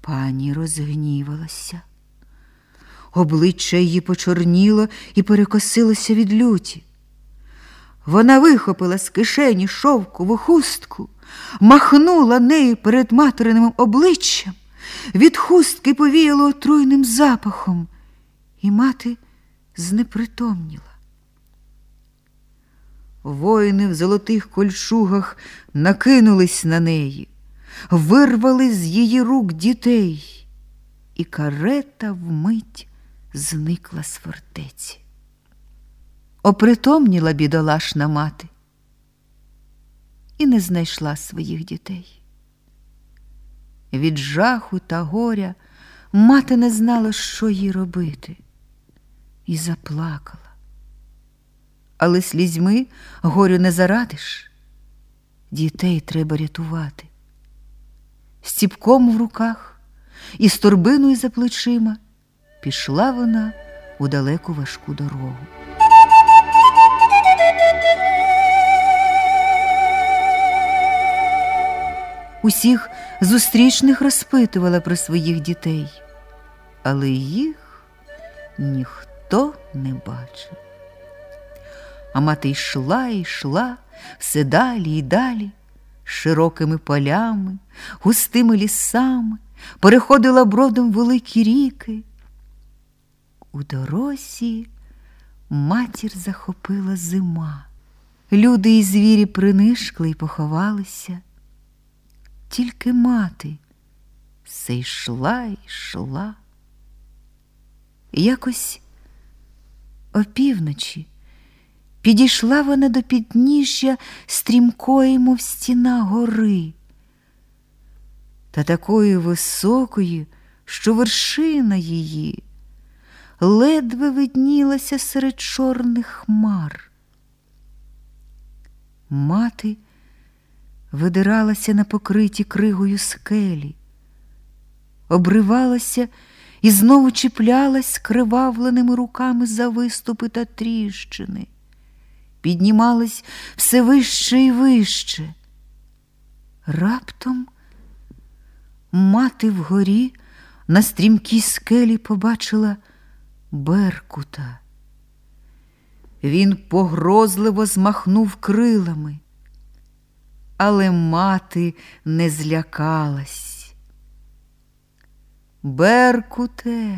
Пані розгнівалася. Обличчя її почорніло і перекосилося від люті. Вона вихопила з кишені шовкову хустку, махнула нею перед материним обличчям, від хустки повіяло отруйним запахом, і мати знепритомніла. Воїни в золотих кольчугах накинулись на неї, вирвали з її рук дітей, і карета вмить зникла з фортеці. Опритомніла бідолашна мати і не знайшла своїх дітей. Від жаху та горя мати не знала, що їй робити, і заплакала. Але слізьми горю не зарадиш. Дітей треба рятувати. З ціпком в руках і з торбиною за плечима пішла вона у далеку важку дорогу. Усіх зустрічних розпитувала про своїх дітей, але їх ніхто не бачив. А мати йшла і йшла все далі і далі, широкими полями, густими лісами, переходила бродом великі ріки. У дорозі матір захопила зима. Люди і звірі принишкли і поховалися. Тільки мати все йшла і йшла. Якось опівночі підійшла вона до підніжжя стрімкої, мов стіна, гори, та такої високої, що вершина її ледве виднілася серед чорних хмар. Мати видиралася на покриті кригою скелі, обривалася і знову чіплялась скривавленими руками за виступи та тріщини, піднімалась все вище і вище. Раптом мати вгорі на стрімкій скелі побачила беркута. Він погрозливо змахнув крилами, але мати не злякалась. «Беркуте,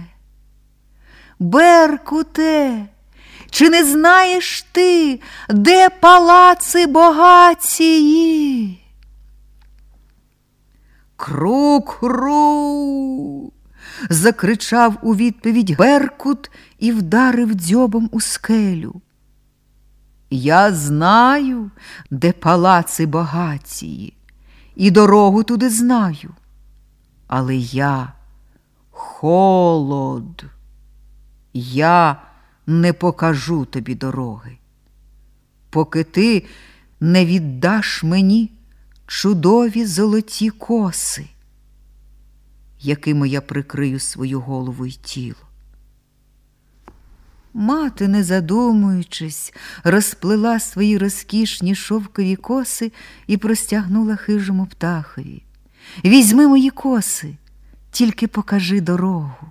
Беркуте, чи не знаєш ти, де палаци Богації?» «Кру-кру!» – закричав у відповідь беркут і вдарив дзьобом у скелю. «Я знаю, де палаци Богації, і дорогу туди знаю, але я холод, я не покажу тобі дороги, поки ти не віддаш мені чудові золоті коси, якими я прикрию свою голову й тіло». Мати, не задумуючись, розплела свої розкішні шовкові коси і простягнула хижому птахові. «Візьми мої коси, тільки покажи дорогу».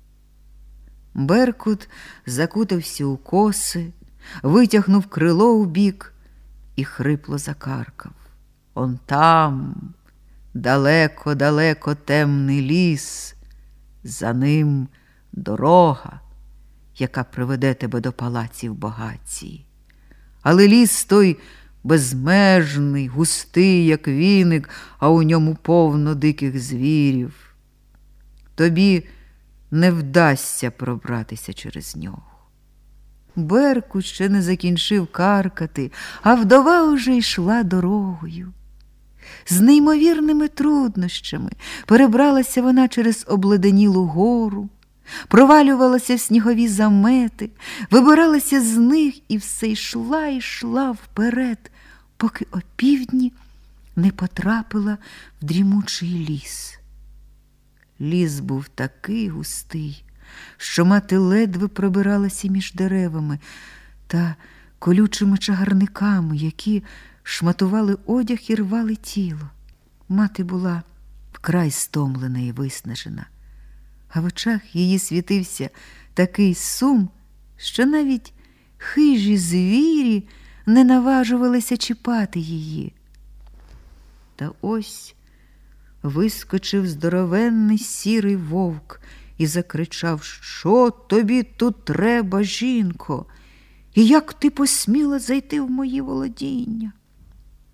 Беркут закутався у коси, витягнув крило у бік і хрипло закаркав. «Он там, далеко-далеко темний ліс, за ним дорога, яка приведе тебе до палаців Богації. Але ліс той безмежний, густий, як віник, а у ньому повно диких звірів. Тобі не вдасться пробратися через нього». Беркут ще не закінчив каркати, а вдова уже йшла дорогою. З неймовірними труднощами перебралася вона через обледенілу гору, провалювалася в снігові замети, вибиралася з них і все йшла і йшла вперед, поки опівдні не потрапила в дрімучий ліс. Ліс був такий густий, що мати ледве пробиралася між деревами та колючими чагарниками, які шматували одяг і рвали тіло. Мати була вкрай стомлена і виснажена, а в очах її світився такий сум, що навіть хижі звірі не наважувалися чіпати її. Та ось вискочив здоровенний сірий вовк і закричав: «Що тобі тут треба, жінко? І як ти посміла зайти в мої володіння?